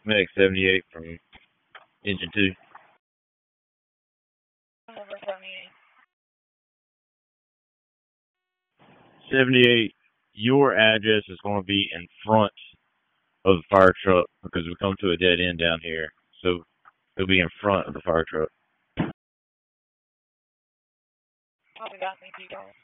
Medic 78 from Engine 2. Number 78. 78, your address is going to be in front of the fire truck because we come to a dead end down here. So it'll be in front of the fire truck. Copy that, thank you guys.